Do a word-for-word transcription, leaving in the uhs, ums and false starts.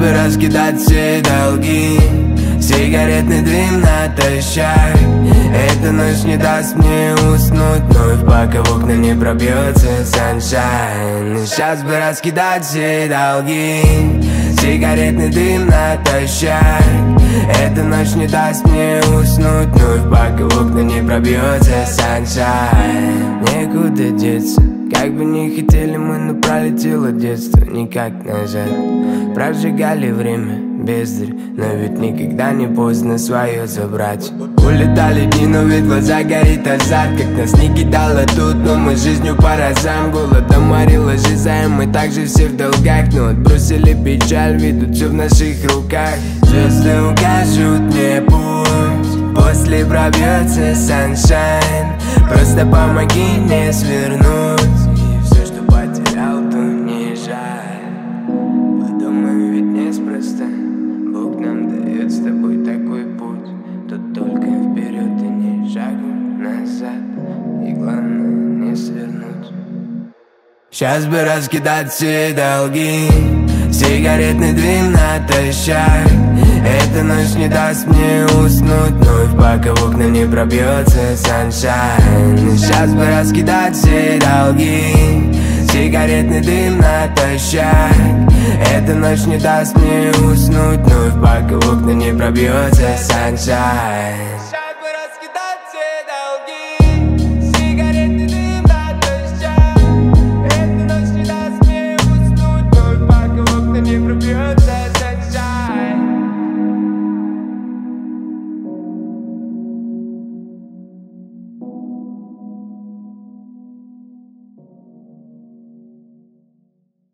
бы раскидать все долги, сигаретный дым натощак. Эта ночь не даст мне уснуть вновь, пока в окна не пробьется саншайн. И сейчас бы раскидать все долги, сигаретный дым натощак. Эта ночь не даст мне уснуть вновь, пока в окна не пробьется саншайн. Некуда деться, как бы не хотели мы, но пролетело детство никак назад. Прожигали время, бездарь, но ведь никогда не поздно свое забрать. Улетали дни, но ведь глаза горит азарт, как нас не кидало тут, но мы жизнью по разам. Голодом морила жиза, и мы также все в долгах, но отбросили печаль, ведут все в наших руках. Звезды укажут мне путь, после пробьется саншайн. Просто помоги мне свернуть, и все, что потерял, то не жаль. Подумай, ведь неспроста Бог нам дает с тобой такой путь. Тут только вперед и не шагом назад, и главное не свернуть. Сейчас бы раскидать все долги, сигаретный дым натощак. Эта ночь не даст мне уснуть вновь, пока в окна не пробьется саншайн. И сейчас бы раскидать все долги, сигаретный дым натощак. Эта ночь не даст мне уснуть вновь, пока в окна не пробьется саншайн.